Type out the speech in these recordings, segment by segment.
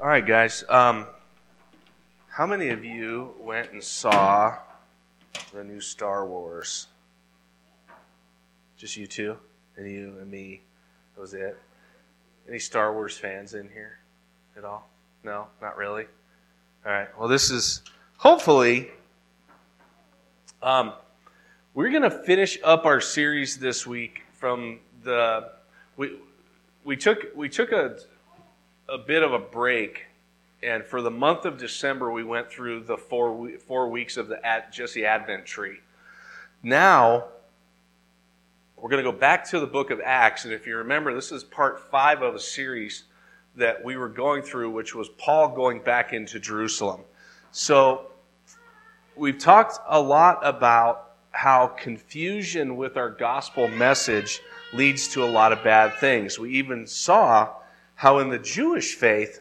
All right, guys. How many of you went and saw the new Star Wars? Just you two? And you and me? That was it? Any Star Wars fans in here at all? No? Not really? All right. Well, this is hopefully... we're going to finish up our series this week from the... We took a bit of a break, and for the month of December, we went through the four weeks of the Jesse Advent tree. Now, we're going to go back to the book of Acts, and if you remember, this is part 5 of a series that we were going through, which was Paul going back into Jerusalem. So, we've talked a lot about how confusion with our gospel message leads to a lot of bad things. We even saw how in the Jewish faith,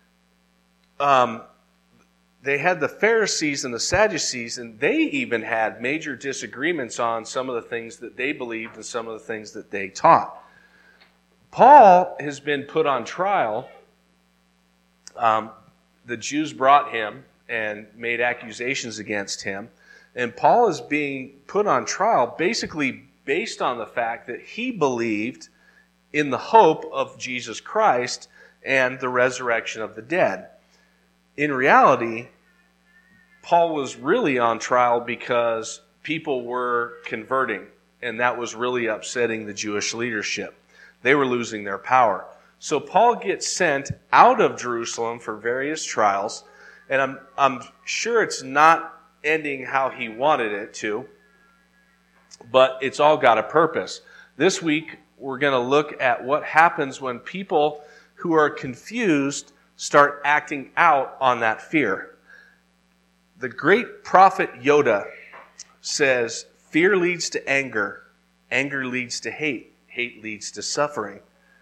they had the Pharisees and the Sadducees, and they even had major disagreements on some of the things that they believed and some of the things that they taught. Paul has been put on trial. The Jews brought him and made accusations against him. And Paul is being put on trial basically based on the fact that he believed in the hope of Jesus Christ and the resurrection of the dead. In reality, Paul was really on trial because people were converting, and that was really upsetting the Jewish leadership. They were losing their power. So Paul gets sent out of Jerusalem for various trials, and I'm sure it's not ending how he wanted it to, but it's all got a purpose. This week, we're going to look at what happens when people who are confused start acting out on that fear. The great prophet Yoda says, fear leads to anger, anger leads to hate, hate leads to suffering.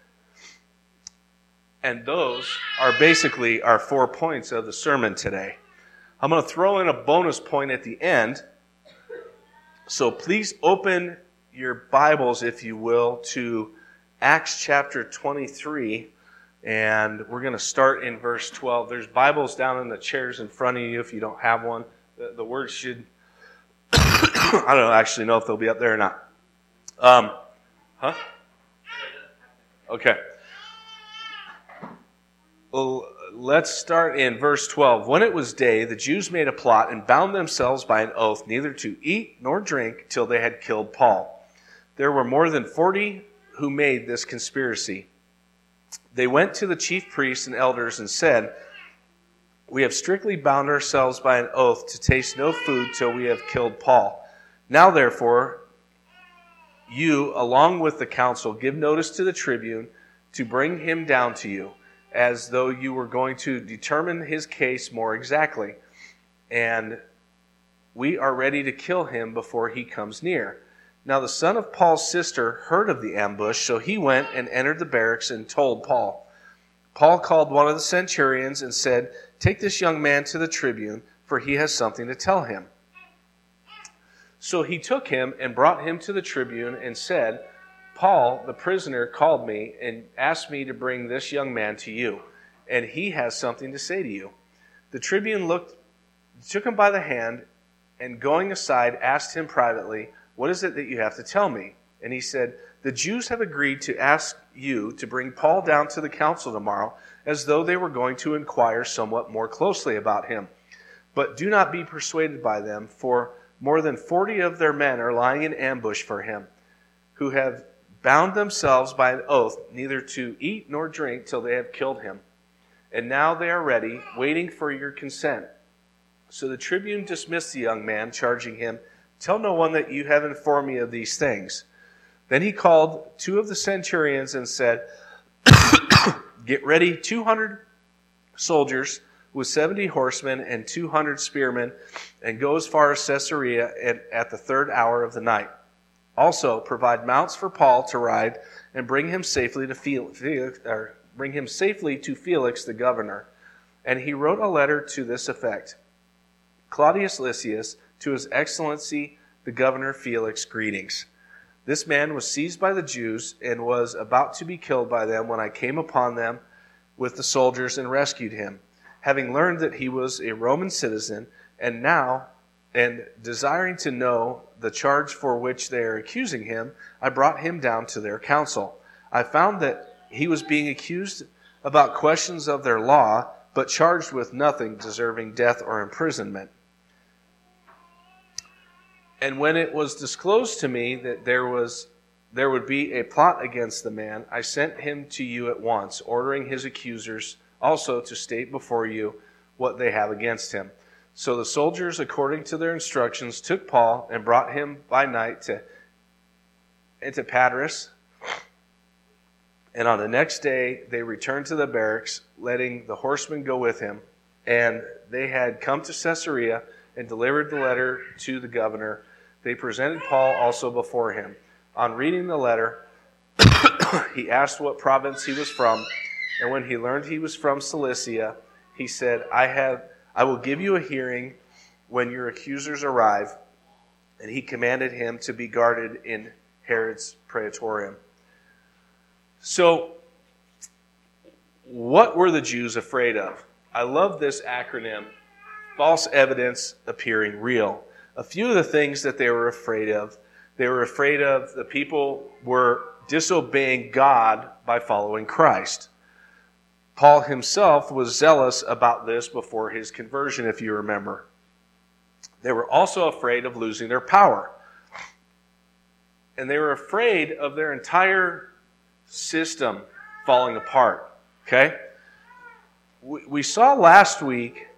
And those are basically our 4 points of the sermon today. I'm going to throw in a bonus point at the end. So please open your Bibles, if you will, to Acts chapter 23. And we're going to start in verse 12. There's Bibles down in the chairs in front of you if you don't have one. The words should... I don't actually know if they'll be up there or not. Okay. Well, let's start in verse 12. When it was day, the Jews made a plot and bound themselves by an oath neither to eat nor drink till they had killed Paul. There were more than 40 who made this conspiracy. They went to the chief priests and elders and said, "We have strictly bound ourselves by an oath to taste no food till we have killed Paul. Now, therefore, you, along with the council, give notice to the tribune to bring him down to you, as though you were going to determine his case more exactly. And we are ready to kill him before he comes near." Now the son of Paul's sister heard of the ambush, so he went and entered the barracks and told Paul. Paul called one of the centurions and said, "Take this young man to the tribune, for he has something to tell him." So he took him and brought him to the tribune and said, "Paul, the prisoner, called me and asked me to bring this young man to you, and he has something to say to you." The tribune took him by the hand, and going aside, asked him privately, "What is it that you have to tell me?" And he said, "The Jews have agreed to ask you to bring Paul down to the council tomorrow, as though they were going to inquire somewhat more closely about him. But do not be persuaded by them, for more than 40 of their men are lying in ambush for him, who have bound themselves by an oath neither to eat nor drink till they have killed him. And now they are ready, waiting for your consent." So the tribune dismissed the young man, charging him, "Tell no one that you have informed me of these things." Then he called 2 of the centurions and said, "Get ready 200 soldiers with 70 horsemen and 200 spearmen, and go as far as Caesarea at the 3rd hour of the night. Also, provide mounts for Paul to ride and bring him safely to Felix the governor." And he wrote a letter to this effect: "Claudius Lysias, to His Excellency the Governor Felix, greetings. This man was seized by the Jews and was about to be killed by them when I came upon them with the soldiers and rescued him. Having learned that he was a Roman citizen, and desiring to know the charge for which they are accusing him, I brought him down to their council. I found that he was being accused about questions of their law, but charged with nothing deserving death or imprisonment. And when it was disclosed to me that there would be a plot against the man, I sent him to you at once, ordering his accusers also to state before you what they have against him. So the soldiers, according to their instructions, took Paul and brought him by night to Patras. And on the next day, they returned to the barracks, letting the horsemen go with him. And they had come to Caesarea and delivered the letter to the governor. They presented Paul also before him. On reading the letter, he asked what province he was from. And when he learned he was from Cilicia, he said, I will give you a hearing when your accusers arrive. And he commanded him to be guarded in Herod's praetorium. So, what were the Jews afraid of? I love this acronym, false evidence appearing real. A few of the things that they were afraid of the people were disobeying God by following Christ. Paul himself was zealous about this before his conversion, if you remember. They were also afraid of losing their power. And they were afraid of their entire system falling apart. Okay? We saw last week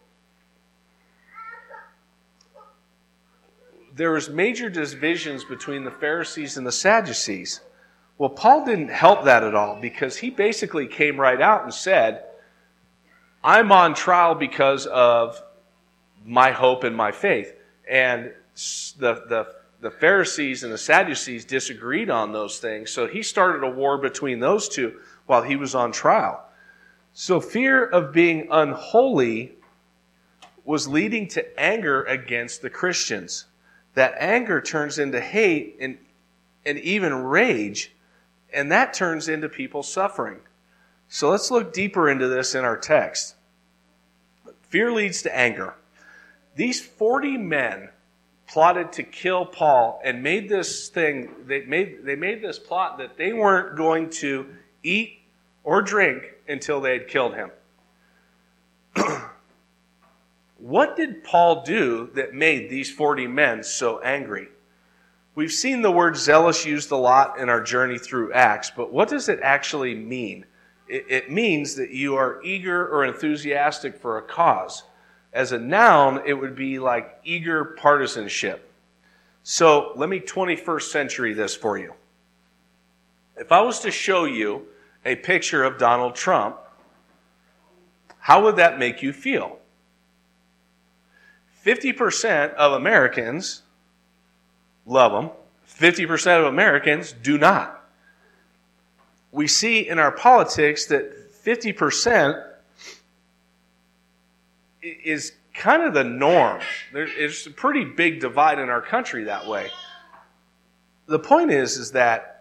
there was major divisions between the Pharisees and the Sadducees. Well, Paul didn't help that at all, because he basically came right out and said, I'm on trial because of my hope and my faith. And the Pharisees and the Sadducees disagreed on those things, so he started a war between those two while he was on trial. So fear of being unholy was leading to anger against the Christians. That anger turns into hate and even rage, and that turns into people suffering. So let's look deeper into this in our text. Fear leads to anger. These 40 men plotted to kill Paul and made this thing, they made this plot that they weren't going to eat or drink until they had killed him. What did Paul do that made these 40 men so angry? We've seen the word zealous used a lot in our journey through Acts, but what does it actually mean? It means that you are eager or enthusiastic for a cause. As a noun, it would be like eager partisanship. So let me 21st century this for you. If I was to show you a picture of Donald Trump, how would that make you feel? 50% of Americans love him. 50% of Americans do not. We see in our politics that 50% is kind of the norm. There's a pretty big divide in our country that way. The point is that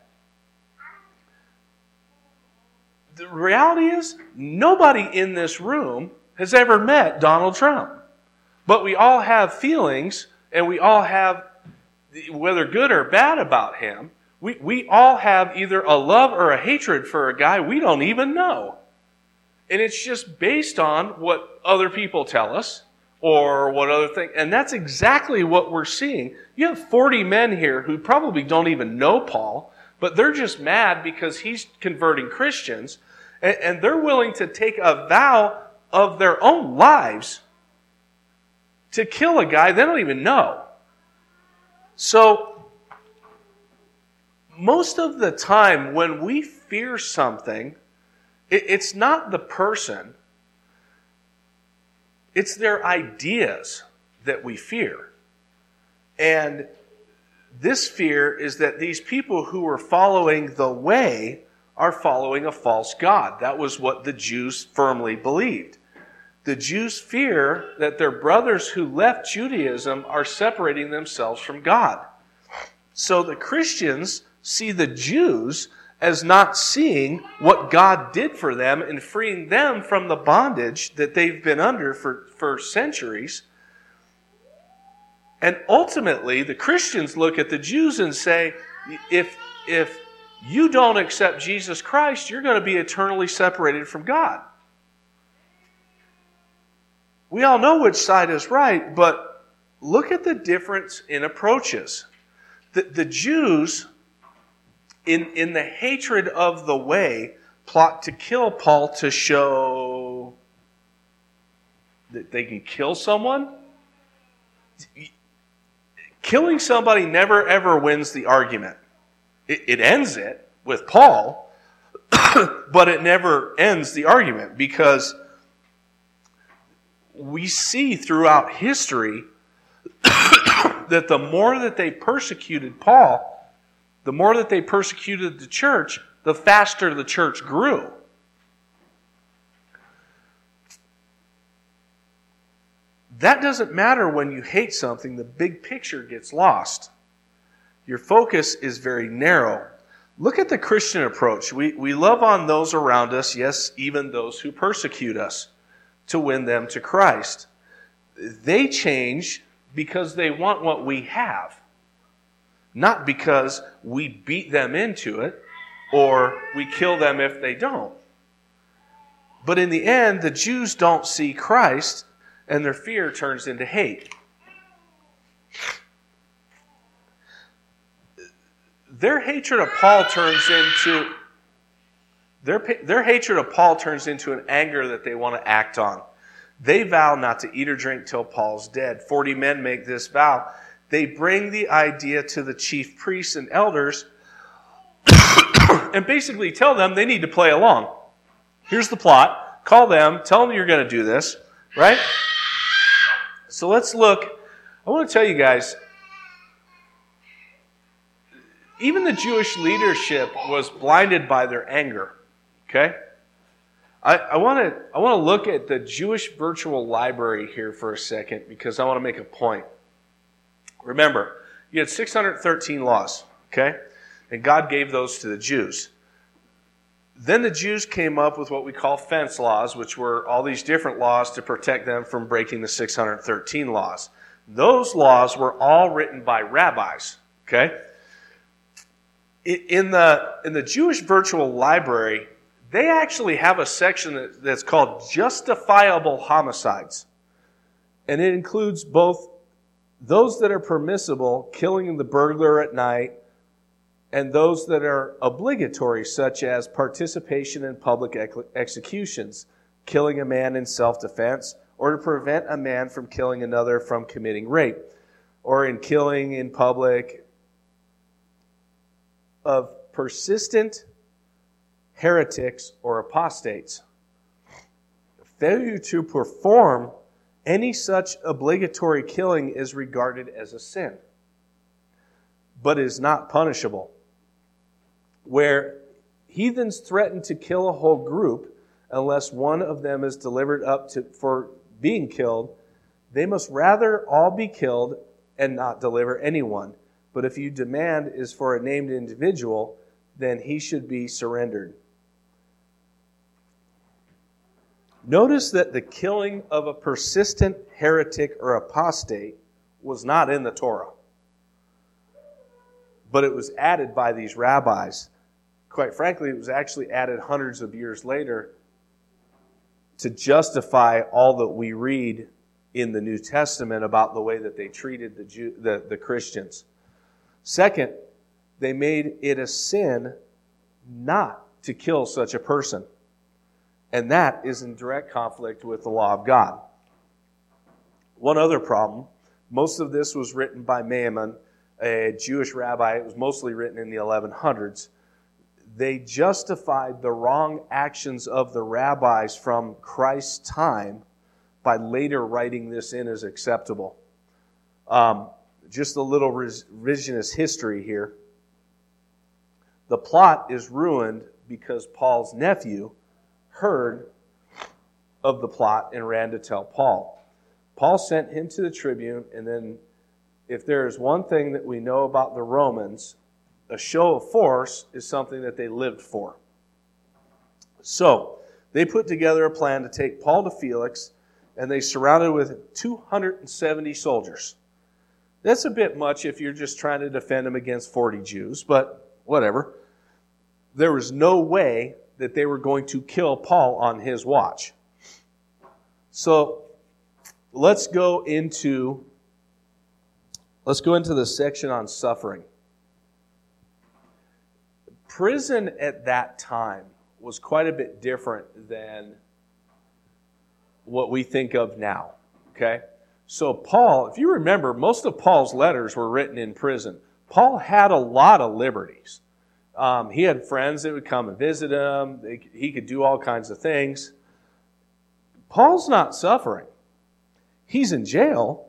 the reality is nobody in this room has ever met Donald Trump. But we all have feelings, and we all have, whether good or bad about him, we all have either a love or a hatred for a guy we don't even know. And it's just based on what other people tell us or what other thing. And that's exactly what we're seeing. You have 40 men here who probably don't even know Paul, but they're just mad because he's converting Christians. And they're willing to take a vow of their own lives to kill a guy they don't even know. So, most of the time when we fear something, it's not the person, it's their ideas that we fear. And this fear is that these people who are following the way are following a false god. That was what the Jews firmly believed. The Jews fear that their brothers who left Judaism are separating themselves from God. So the Christians see the Jews as not seeing what God did for them in freeing them from the bondage that they've been under for centuries. And ultimately, the Christians look at the Jews and say, if you don't accept Jesus Christ, you're going to be eternally separated from God. We all know which side is right, but look at the difference in approaches. The Jews, in the hatred of the way, plot to kill Paul to show that they can kill someone. Killing somebody never ever wins the argument. It ends it with Paul, but it never ends the argument, because we see throughout history that the more that they persecuted Paul, the more that they persecuted the church, the faster the church grew. That doesn't matter when you hate something. The big picture gets lost. Your focus is very narrow. Look at the Christian approach. We love on those around us, yes, even those who persecute us, to win them to Christ. They change because they want what we have, not because we beat them into it or we kill them if they don't. But in the end, the Jews don't see Christ, and their fear turns into hate. Their hatred of Paul turns into their hatred of Paul turns into an anger that they want to act on. They vow not to eat or drink till Paul's dead. 40 men make this vow. They bring the idea to the chief priests and elders and basically tell them they need to play along. Here's the plot. Call them. Tell them you're going to do this. Right? So let's look. I want to tell you guys, even the Jewish leadership was blinded by their anger. Okay? I want to look at the Jewish virtual library here for a second, because I want to make a point. Remember, you had 613 laws, okay? And God gave those to the Jews. Then the Jews came up with what we call fence laws, which were all these different laws to protect them from breaking the 613 laws. Those laws were all written by rabbis, okay? In the Jewish virtual library, they actually have a section that's called justifiable homicides. And it includes both those that are permissible, killing the burglar at night, and those that are obligatory, such as participation in public executions, killing a man in self-defense, or to prevent a man from killing another from committing rape, or in killing in public of persistent heretics or apostates. Failure to perform any such obligatory killing is regarded as a sin, but is not punishable. Where heathens threaten to kill a whole group, unless one of them is delivered up for being killed, they must rather all be killed and not deliver anyone. But if your demand is for a named individual, then he should be surrendered. Notice that the killing of a persistent heretic or apostate was not in the Torah, but it was added by these rabbis. Quite frankly, it was actually added hundreds of years later to justify all that we read in the New Testament about the way that they treated the Christians. Second, they made it a sin not to kill such a person. And that is in direct conflict with the law of God. One other problem, most of this was written by Maimon, a Jewish rabbi. It was mostly written in the 1100s. They justified the wrong actions of the rabbis from Christ's time by later writing this in as acceptable. Just a little revisionist history here. The plot is ruined because Paul's nephew heard of the plot and ran to tell Paul. Paul sent him to the tribune, and then if there is one thing that we know about the Romans, a show of force is something that they lived for. So, they put together a plan to take Paul to Felix, and they surrounded with 270 soldiers. That's a bit much if you're just trying to defend him against 40 Jews, but whatever. There was no way that they were going to kill Paul on his watch. So, let's go into the section on suffering. Prison at that time was quite a bit different than what we think of now. Okay? So Paul, if you remember, most of Paul's letters were written in prison. Paul had a lot of liberties. He had friends that would come and visit him. He could do all kinds of things. Paul's not suffering. He's in jail.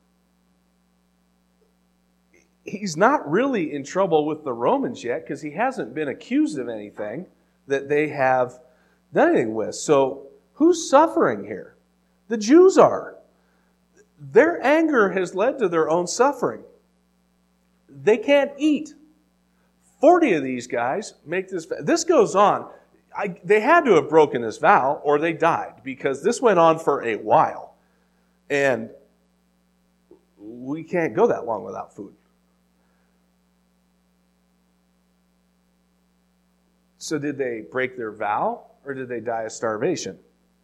He's not really in trouble with the Romans yet because he hasn't been accused of anything that they have done anything with. So who's suffering here? The Jews are. Their anger has led to their own suffering. They can't eat. 40 of these guys make this. This goes on. They had to have broken this vow or they died because this went on for a while. And we can't go that long without food. So did they break their vow or did they die of starvation?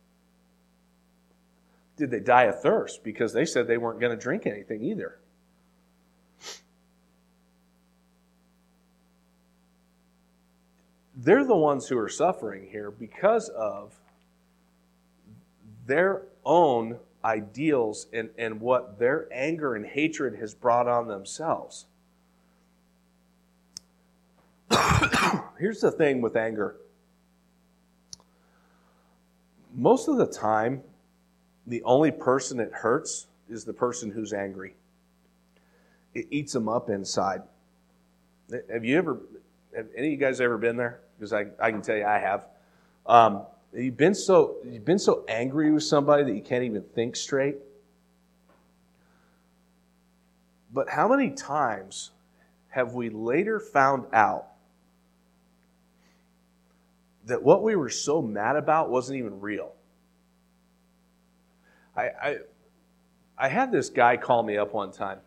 Did they die of thirst? Because they said they weren't going to drink anything either. They're the ones who are suffering here because of their own ideals and what their anger and hatred has brought on themselves. Here's the thing with anger. Most of the time, the only person it hurts is the person who's angry. It eats them up inside. Have any of you guys ever been there? Because I can tell you I have. You've been so angry with somebody that you can't even think straight. But how many times have we later found out that what we were so mad about wasn't even real? I had this guy call me up one time.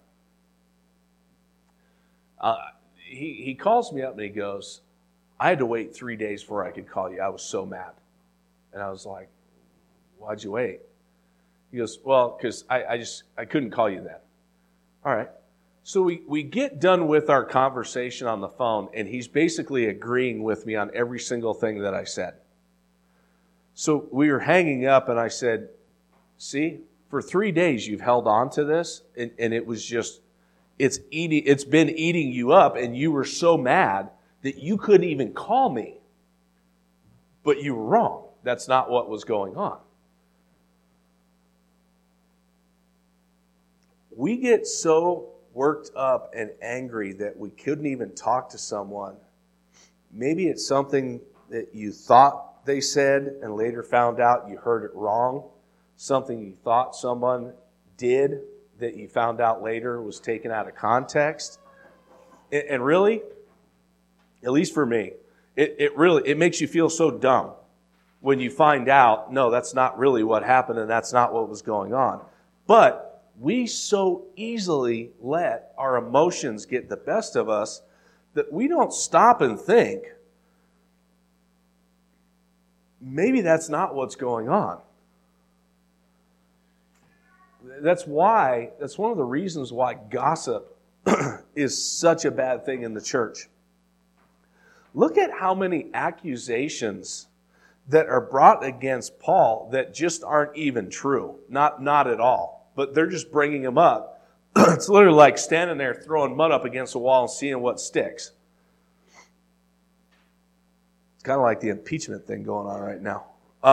He calls me up and he goes, I had to wait 3 days before I could call you. I was so mad. And I was like, why'd you wait? He goes, well, because I couldn't call you then. All right. So we get done with our conversation on the phone, and he's basically agreeing with me on every single thing that I said. So we were hanging up, and I said, see, for 3 days you've held on to this, and it was just, it's been eating you up, and you were so mad that you couldn't even call me. But you were wrong. That's not what was going on. We get so worked up and angry that we couldn't even talk to someone. Maybe it's something that you thought they said and later found out you heard it wrong. Something you thought someone did that you found out later was taken out of context. And really, at least for me, it makes you feel so dumb when you find out, no, that's not really what happened and that's not what was going on. But we so easily let our emotions get the best of us that we don't stop and think, maybe that's not what's going on. That's one of the reasons why gossip is such a bad thing in the church. Look at how many accusations that are brought against Paul that just aren't even true. Not at all. But they're just bringing him up. It's literally like standing there throwing mud up against a wall and seeing what sticks. It's kind of like the impeachment thing going on right now.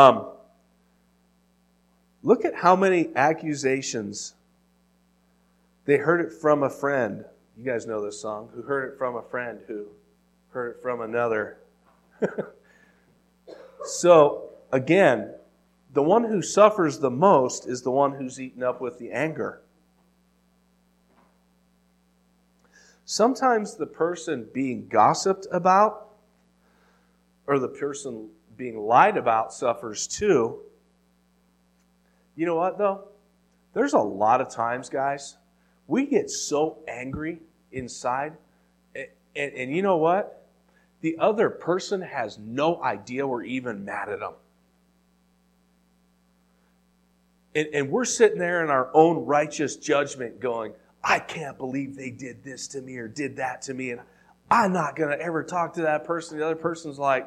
Look at how many accusations. They heard it from a friend. You guys know this song. Who heard it from a friend who heard it from another. So, again, the one who suffers the most is the one who's eaten up with the anger. Sometimes the person being gossiped about or the person being lied about suffers too. You know what, though? There's a lot of times, guys, we get so angry inside, and you know what? The other person has no idea we're even mad at them. And we're sitting there in our own righteous judgment going, I can't believe they did this to me or did that to me, and I'm not going to ever talk to that person. The other person's like,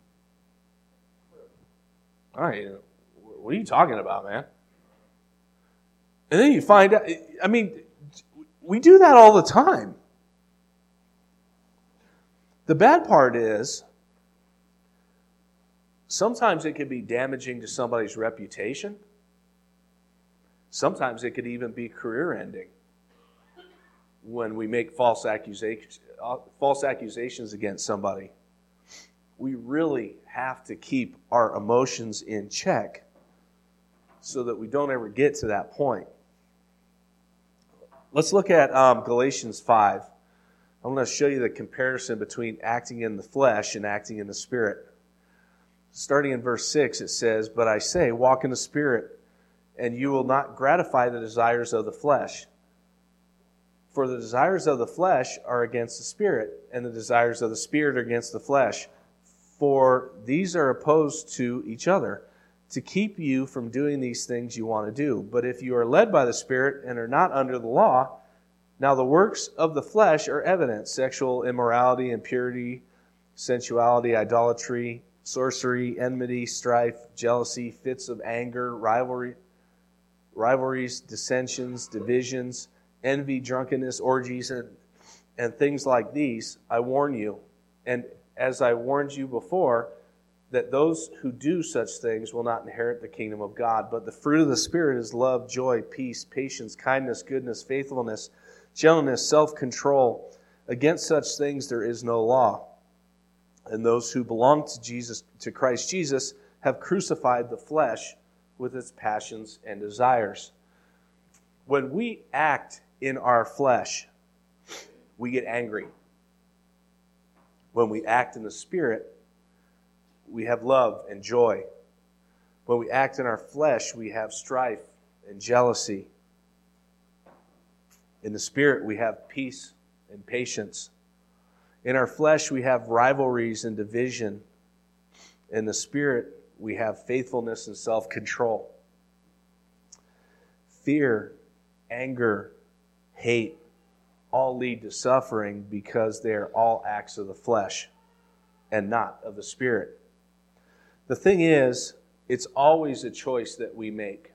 all right, what are you talking about, man? And then you find out, I mean, we do that all the time. The bad part is, sometimes it can be damaging to somebody's reputation. Sometimes it could even be career-ending when we make false accusations against somebody. We really have to keep our emotions in check so that we don't ever get to that point. Let's look at Galatians 5. I'm going to show you the comparison between acting in the flesh and acting in the Spirit. Starting in verse 6, it says, "But I say, walk in the Spirit, and you will not gratify the desires of the flesh. For the desires of the flesh are against the Spirit, and the desires of the Spirit are against the flesh. For these are opposed to each other, to keep you from doing these things you want to do. But if you are led by the Spirit and are not under the law, now the works of the flesh are evident: sexual immorality, impurity, sensuality, idolatry, sorcery, enmity, strife, jealousy, fits of anger, rivalries, dissensions, divisions, envy, drunkenness, orgies, and things like these. I warn you, and as I warned you before, that those who do such things will not inherit the kingdom of God. But the fruit of the Spirit is love, joy, peace, patience, kindness, goodness, faithfulness, gentleness, self-control. Against such things there is no law. And those who belong to Christ Jesus, have crucified the flesh with its passions and desires." When we act in our flesh, we get angry. When we act in the Spirit, we have love and joy. When we act in our flesh, we have strife and jealousy. In the Spirit, we have peace and patience. In our flesh, we have rivalries and division. In the Spirit, we have faithfulness and self-control. Fear, anger, hate all lead to suffering because they are all acts of the flesh and not of the Spirit. The thing is, it's always a choice that we make.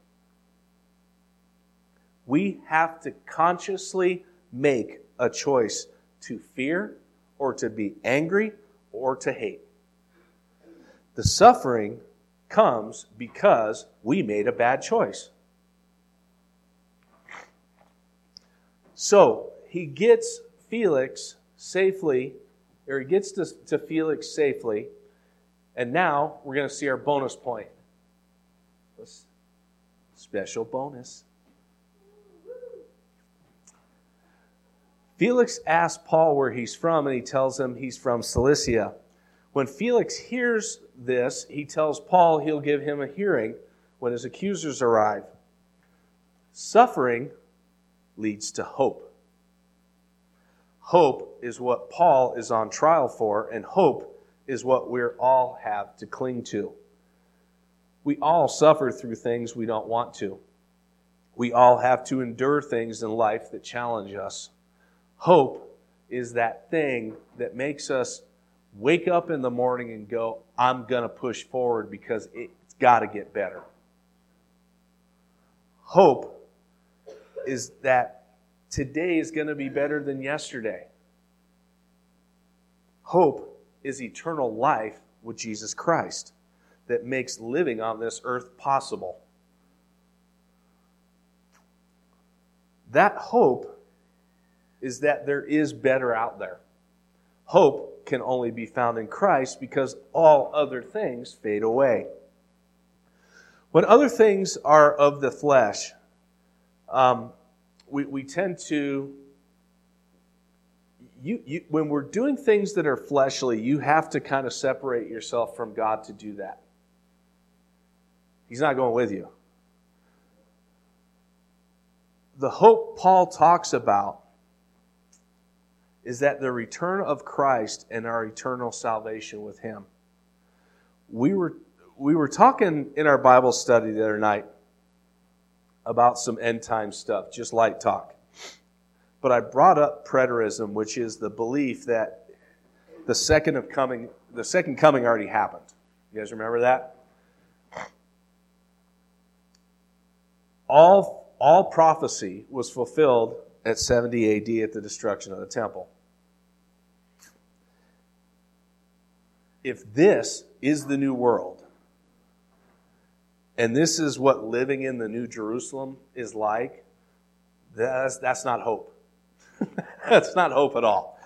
We have to consciously make a choice to fear or to be angry or to hate. The suffering comes because we made a bad choice. So, he gets Felix safely, or he gets to Felix safely, and now we're going to see our bonus point. Special bonus. Felix asks Paul where he's from, and he tells him he's from Cilicia. When Felix hears this, he tells Paul he'll give him a hearing when his accusers arrive. Suffering leads to hope. Hope is what Paul is on trial for, and hope is what we all have to cling to. We all suffer through things we don't want to. We all have to endure things in life that challenge us. Hope is that thing that makes us wake up in the morning and go, I'm going to push forward because it's got to get better. Hope is that today is going to be better than yesterday. Hope is eternal life with Jesus Christ that makes living on this earth possible. That hope is that there is better out there. Hope can only be found in Christ because all other things fade away. When other things are of the flesh, we tend to when we're doing things that are fleshly, you have to kind of separate yourself from God to do that. He's not going with you. The hope Paul talks about is that the return of Christ and our eternal salvation with Him. We were talking in our Bible study the other night about some end time stuff, just light talk. But I brought up preterism, which is the belief that the second coming already happened. You guys remember that? All prophecy was fulfilled at 70 AD at the destruction of the temple. If this is the new world, and this is what living in the New Jerusalem is like, that's not hope. That's not hope at all.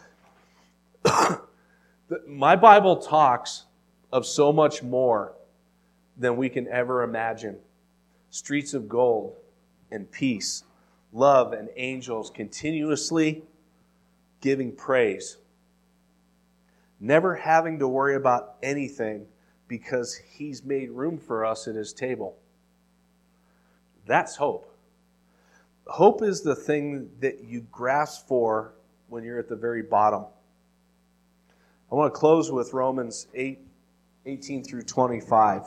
My Bible talks of so much more than we can ever imagine. Streets of gold and peace, love and angels continuously giving praise. Never having to worry about anything because He's made room for us at His table. That's hope. Hope is the thing that you grasp for when you're at the very bottom. I want to close with Romans 8:18 through 25.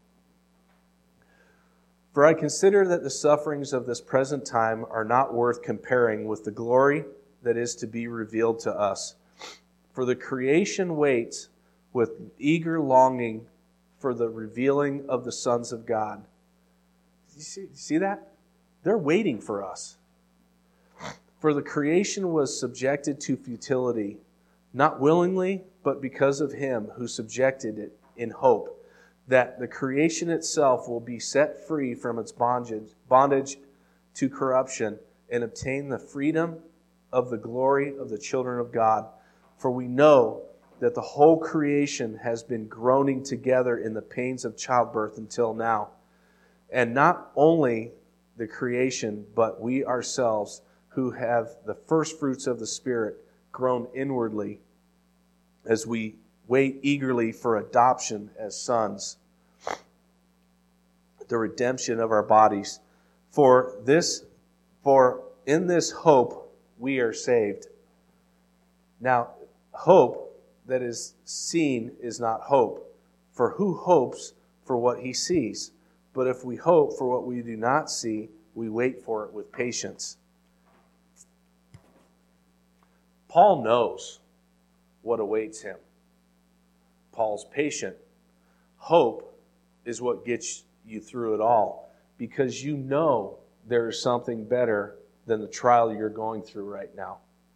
For I consider that the sufferings of this present time are not worth comparing with the glory that is to be revealed to us. For the creation waits with eager longing for the revealing of the sons of God. You see that? They're waiting for us. For the creation was subjected to futility, not willingly, but because of Him who subjected it in hope, that the creation itself will be set free from its bondage to corruption and obtain the freedom of the glory of the children of God. For we know that the whole creation has been groaning together in the pains of childbirth until now. And not only the creation, but we ourselves who have the first fruits of the Spirit groan inwardly as we wait eagerly for adoption as sons, the redemption of our bodies. For in this hope we are saved. Now, hope that is seen is not hope, for who hopes for what he sees? But if we hope for what we do not see, we wait for it with patience. Paul knows what awaits him. Paul's patient. Hope is what gets you through it all, because you know there is something better than the trial you're going through right now.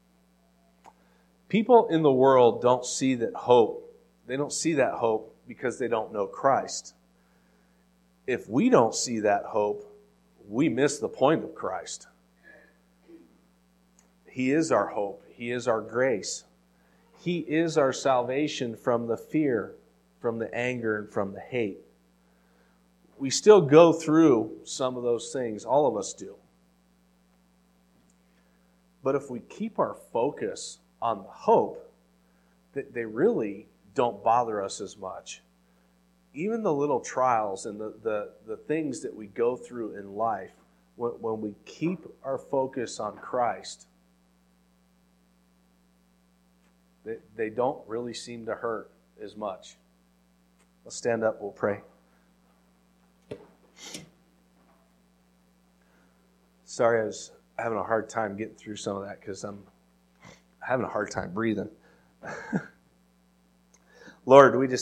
People in the world don't see that hope. They don't see that hope because they don't know Christ. If we don't see that hope, we miss the point of Christ. He is our hope. He is our grace. He is our salvation from the fear, from the anger, and from the hate. We still go through some of those things. All of us do. But if we keep our focus on the hope, they really don't bother us as much. Even the little trials and the things that we go through in life, when we keep our focus on Christ, they don't really seem to hurt as much. Let's stand up, we'll pray. Sorry, I was having a hard time getting through some of that because I'm having a hard time breathing. Lord, we just